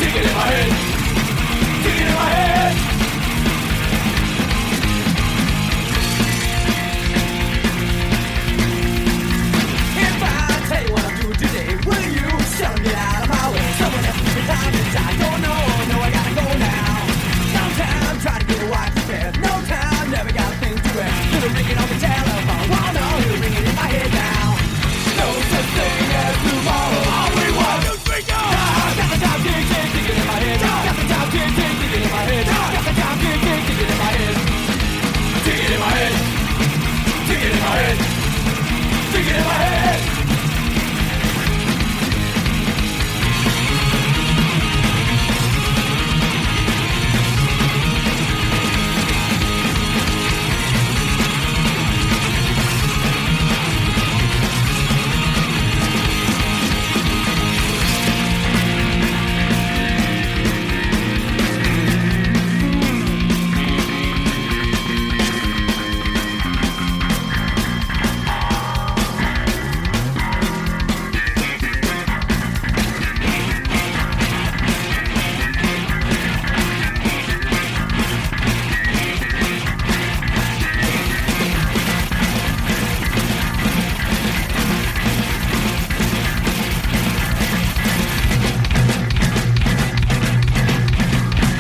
Ticket in my head. Ticket in my head. If I tell you what I'm doing today, will you shut me out of my way? Someone has to be behind this. I don't know. No, I gotta go now. Downtown, try to get a wife to bed. No time, never got a thing to wear. Little ringing on the telephone. Oh no, little ringing in my head now. No such thing as tomorrow. All we want is freedom. Got the top tick, tick, ticket in my head. Got the top tick, tick, ticket in my head. Got the top tick, tick, ticket in my head. Ticket in my head. Ticket in my head. Ticket in my head.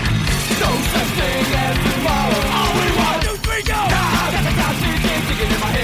No such thing as tomorrow. All we want is freedom. Got the top tick, tick, ticket in my head.